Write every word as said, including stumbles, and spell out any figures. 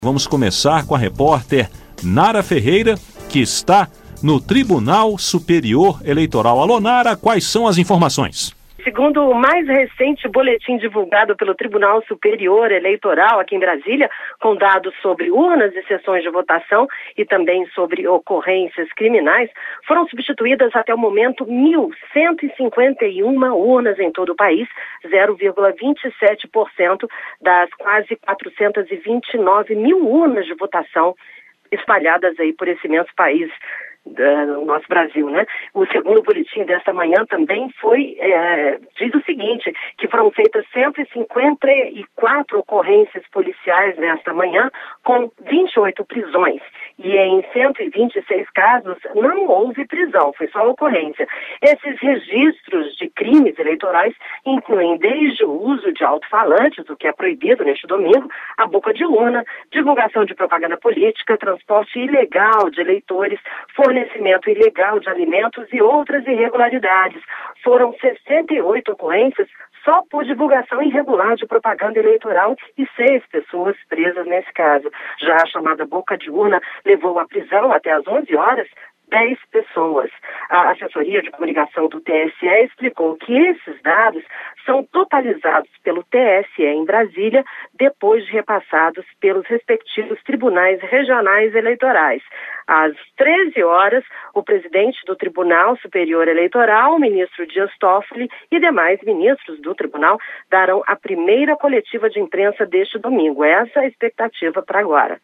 Vamos começar com a repórter Nara Ferreira, que está no Tribunal Superior Eleitoral. Alô, Nara, quais são as informações? Segundo o mais recente boletim divulgado pelo Tribunal Superior Eleitoral aqui em Brasília, com dados sobre urnas e sessões de votação e também sobre ocorrências criminais, foram substituídas até o momento mil cento e cinquenta e uma urnas em todo o país, zero vírgula vinte e sete por cento das quase quatrocentas e vinte e nove mil urnas de votação espalhadas aí por esse imenso país. Do nosso Brasil, né? O segundo boletim desta manhã também foi, é, diz o seguinte, que foram feitas cento e cinquenta e quatro ocorrências policiais nesta manhã, com vinte e oito prisões. E em cento e vinte e seis casos não houve prisão, foi só ocorrência. Esses registros de crimes eleitorais incluem desde o uso de alto-falantes, o que é proibido neste domingo, a boca de urna, divulgação de propaganda política, transporte ilegal de eleitores, fornecimento ilegal de alimentos e outras irregularidades. Foram sessenta e oito ocorrências só por divulgação irregular de propaganda eleitoral e seis pessoas presas nesse caso. Já a chamada boca de urna levou à prisão até às onze horas dez pessoas. A assessoria de comunicação do T S E explicou que esses dados são totalizados pelo T S E em Brasília, depois de repassados pelos respectivos tribunais regionais eleitorais. Às treze horas, o presidente do Tribunal Superior Eleitoral, o ministro Dias Toffoli, e demais ministros do tribunal darão a primeira coletiva de imprensa deste domingo. Essa é a expectativa para agora.